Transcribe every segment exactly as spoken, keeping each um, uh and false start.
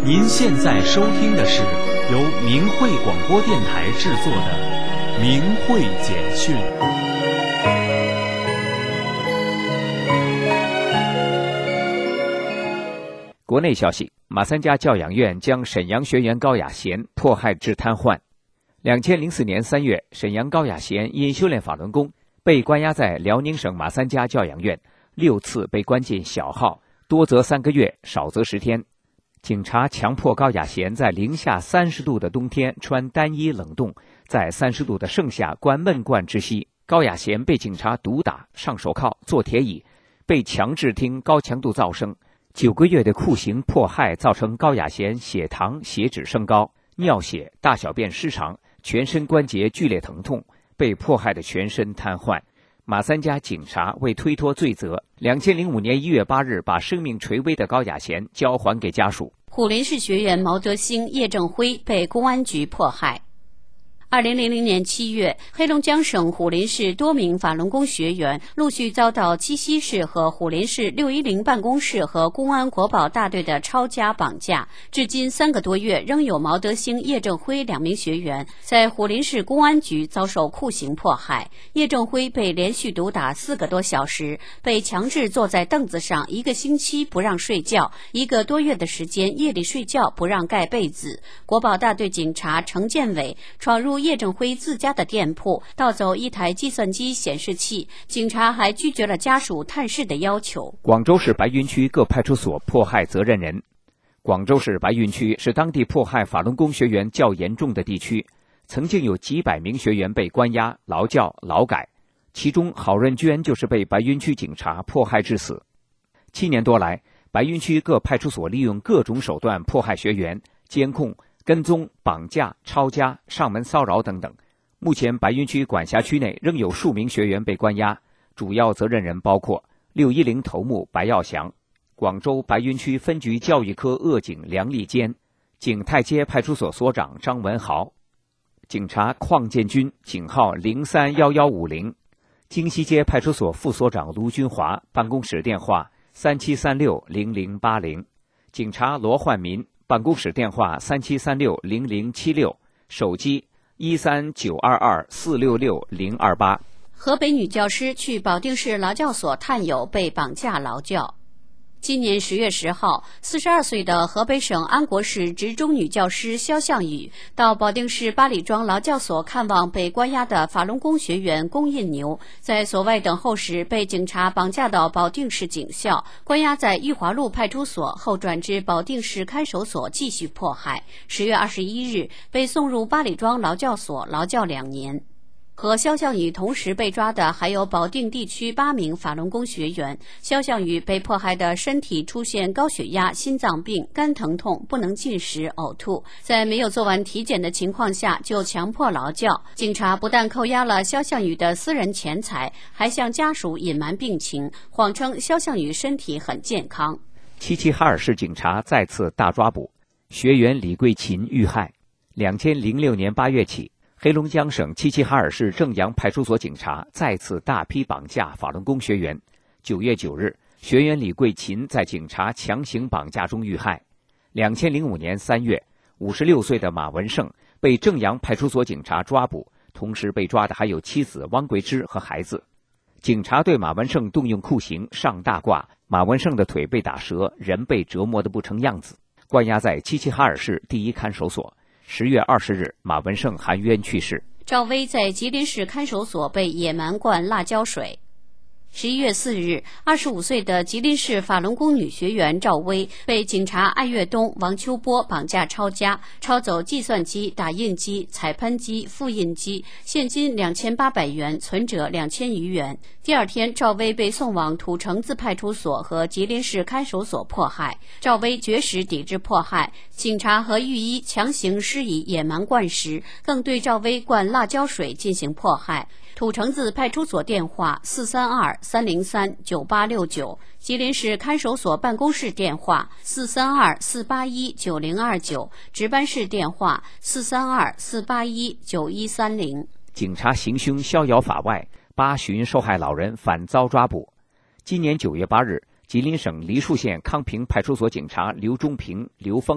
您现在收听的是由明慧广播电台制作的《明慧简讯》。 国内消息：马三家教养院将沈阳学员高雅贤迫害致瘫痪。两千零四年三月，沈阳高雅贤因修炼法轮功，被关押在辽宁省马三家教养院，六次被关进小号，多则三个月，少则十天。警察强迫高雅贤在零下三十度的冬天穿单衣冷冻，在三十度的盛夏关闷罐窒息。高雅贤被警察毒打、上手铐、坐铁椅，被强制听高强度噪声。九个月的酷刑迫害造成高雅贤血糖、血脂升高、尿血、大小便失常，全身关节剧烈疼痛，被迫害的全身瘫痪。马三家警察为推脱罪责，两千零五年一月八日把生命垂危的高雅贤交还给家属。 虎林市学员毛德兴、叶正辉被公安局迫害。二零零零年七月，黑龙江省虎林市多名法轮功学员陆续遭到鸡西市和虎林市六一零办公室和公安国保大队的抄家绑架，至今三个多月，仍有毛德兴、叶正辉两名学员在虎林市公安局遭受酷刑迫害。叶正辉被连续毒打四个多小时，被强制坐在凳子上一个星期不让睡觉，一个多月的时间夜里睡觉不让盖被子。国保大队警察程建伟闯入叶正辉自家的店铺，盗走一台计算机显示器，警察还拒绝了家属探视的要求。 广州市白云区各派出所迫害责任人。广州市白云区是当地迫害法轮功学员较严重的地区，曾经有几百名学员被关押、劳教、劳改，其中郝润娟就是被白云区警察迫害致死。七年多来，白云区各派出所利用各种手段迫害学员，监控、跟踪、绑架、抄家、上门骚扰等等。目前白云区管辖区内仍有数名学员被关押，主要责任人包括六一零头目白耀祥、广州白云区分局教育科恶警梁立坚、景泰街派出所所长张文豪、警察邝建军，警号零三一一五零，京西街派出所副所长卢军华，办公室电话三七三六零零八零，警察罗焕民，办公室电话三七三六零零七六，手机一三九二二四六六零二八。 河北女教师去保定市劳教所探友被绑架劳教。今年十月十号，四十二岁的河北省安国市职中女教师肖向宇到保定市八里庄劳教所看望被关押的法轮功学员龚印牛，在所外等候时被警察绑架到保定市警校，关押在裕华路派出所，后转至保定市看守所继续迫害。十月二十一日被送入八里庄劳教所劳教两年。和肖向宇同时被抓的还有保定地区八名法轮功学员。肖向宇被迫害的身体出现高血压、心脏病、肝疼痛、不能进食、呕吐，在没有做完体检的情况下就强迫劳教。警察不但扣押了肖向宇的私人钱财，还向家属隐瞒病情，谎称肖向宇身体很健康。 齐齐哈尔市警察再次大抓捕学员李桂琴遇害。两千零六年八月起，黑龙江省齐齐哈尔市正阳派出所警察再次大批绑架法轮功学员。九月九日，学员李桂琴在警察强行绑架中遇害。两千零五年三月，五十六岁的马文胜被正阳派出所警察抓捕，同时被抓的还有妻子汪桂芝和孩子。警察对马文胜动用酷刑上大褂，马文胜的腿被打折，人被折磨得不成样子，关押在齐齐哈尔市第一看守所。十月二十日，马文胜含冤去世。 赵薇在吉林市看守所被野蛮灌辣椒水。十一月四日，二十五岁的吉林市法轮功女学员赵薇被警察艾跃东、王秋波绑架抄家，抄走计算机、打印机、彩喷机、复印机，现金两千八百元，存折两千余元。第二天，赵薇被送往土城子派出所和吉林市看守所迫害。赵薇绝食抵制迫害，警察和御医强行施以野蛮灌食，更对赵薇灌辣椒水进行迫害。土城子派出所电话四三二三零三九八六九，吉林市看守所办公室电话四三二四八一九零二九，值班室电话四三二四八一九一三零。 警察行凶逍遥法外，八旬受害老人反遭抓捕。今年九月八日，吉林省梨树县康平派出所警察刘忠平、刘峰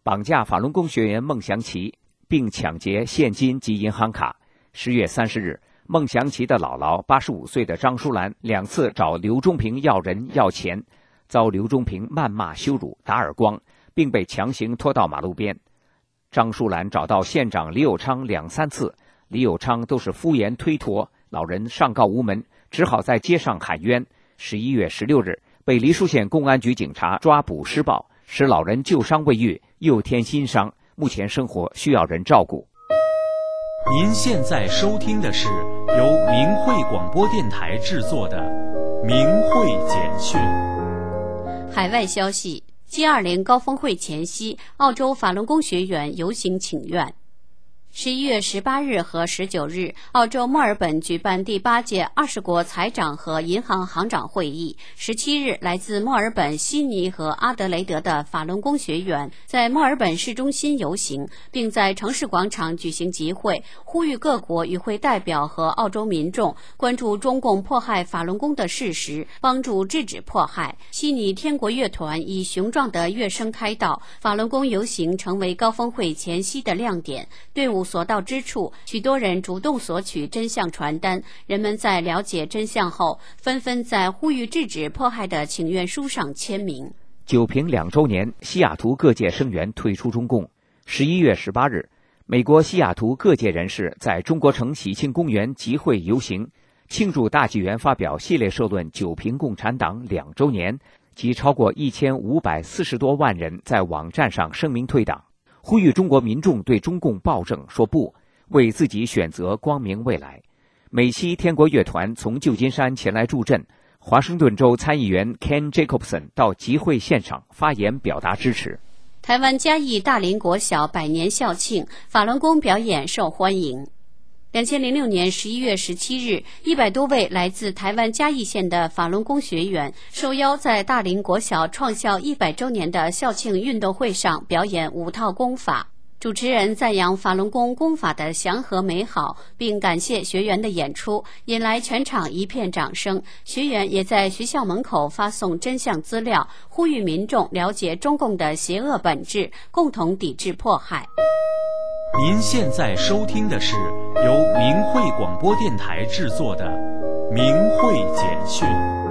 绑架法轮功学员孟祥奇，并抢劫现金及银行卡。十月三十日，孟祥奇的姥姥八十五岁的张淑兰两次找刘忠平要人要钱，遭刘忠平谩骂羞辱，打耳光，并被强行拖到马路边。张淑兰找到县长李有昌两三次，李有昌都是敷衍推脱，老人上告无门，只好在街上喊冤。十一月十六日，被梨树县公安局警察抓捕施暴，使老人旧伤未愈，又添新伤，目前生活需要人照顾。 您现在收听的是由明慧广播电台制作的《明慧简讯》。 海外消息 G 二十 高峰会前夕，澳洲法轮功学员游行请愿。十一月十八日和十九日，澳洲墨尔本举办第八届二十国财长和银行行长会议。十七日，来自墨尔本、悉尼和阿德雷德的法轮功学员在墨尔本市中心游行，并在城市广场举行集会，呼吁各国与会代表和澳洲民众关注中共迫害法轮功的事实，帮助制止迫害。悉尼天国乐团以雄壮的乐声开道，法轮功游行成为高峰会前夕的亮点。队伍所到之处，许多人主动索取真相传单。人们在了解真相后，纷纷在呼吁制止迫害的请愿书上签名。 九平两周年，西雅图各界声援退出中共。十一月十八日，美国西雅图各界人士在中国城喜庆公园集会游行，庆祝大纪元发表系列社论《九平共产党两周年》，及超过一千五百四十多万人在网站上声明退党，呼吁中国民众对中共暴政说不，为自己选择光明未来。美西天国乐团从旧金山前来助阵，华盛顿州参议员 Ken Jacobson 到集会现场发言表达支持。 台湾嘉义大林国小百年校庆，法轮功表演受欢迎。两千零六年十一月十七日，一百多位来自台湾嘉义县的法轮功学员受邀在大林国小创校一百周年的校庆运动会上表演五套功法。主持人赞扬法轮功功法的祥和美好，并感谢学员的演出，引来全场一片掌声。学员也在学校门口发送真相资料，呼吁民众了解中共的邪恶本质，共同抵制迫害。 您现在收听的是由明慧广播电台制作的《明慧简讯》。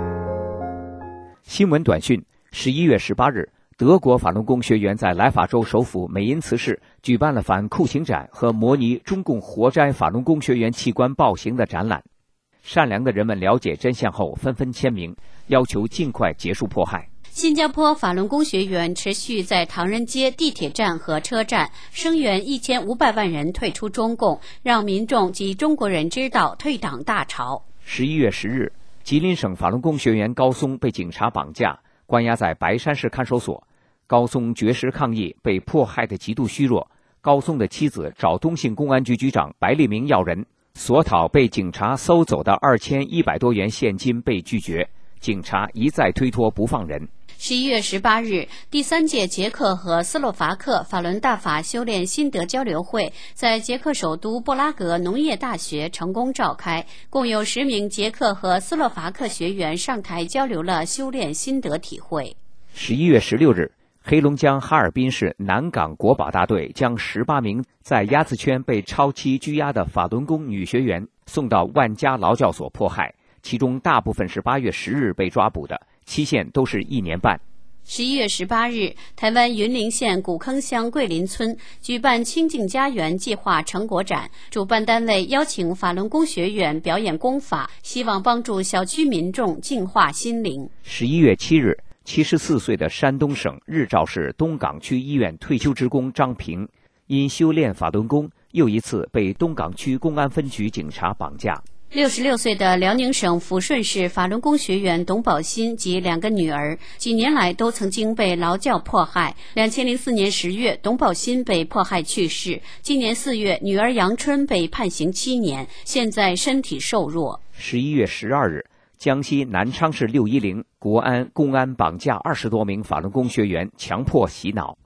新闻短讯：十一月十八日，德国法轮功学员在莱法州首府美因茨市举办了反酷刑展和模拟中共活摘法轮功学员器官暴行的展览。善良的人们了解真相后纷纷签名，要求尽快结束迫害。 新加坡法轮功学员持续在唐人街、地铁站和车站声援一千五百万人退出中共，让民众及中国人知道退党大潮。 十一月十日，吉林省法轮功学员高松被警察绑架，关押在白山市看守所。高松绝食抗议，被迫害得极度虚弱。高松的妻子找东信公安局局长白立明要人，索讨被警察搜走的二千一百多元现金被拒绝，警察一再推脱不放人。 十一月十八日，第三届捷克和斯洛伐克法轮大法修炼心得交流会在捷克首都布拉格农业大学成功召开，共有十名捷克和斯洛伐克学员上台交流了修炼心得体会。 十一月十六日，黑龙江哈尔滨市南港国保大队将十八名在鸭子圈被超期拘押的法轮功女学员送到万家劳教所迫害，其中大部分是八月十日被抓捕的，期限都是一年半。 十一月十八日，台湾云林县古坑乡桂林村举办清净家园计划成果展，主办单位邀请法轮功学员表演功法，希望帮助小区民众净化心灵。 十一月七日，七十四岁的山东省日照市东港区医院退休职工张平，因修炼法轮功，又一次被东港区公安分局警察绑架。 六十六岁的辽宁省抚顺市法轮功学员董宝新及两个女儿，几年来都曾经被劳教迫害。两千零四年十月，董宝新被迫害去世。今年四月，女儿杨春被判刑七年，现在身体瘦弱。 十一月十二日，江西南昌市六一零国安公安绑架二十多名法轮功学员，强迫洗脑。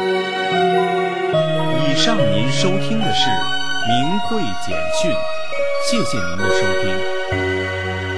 以上您收听的是明慧简讯。谢谢您的收听。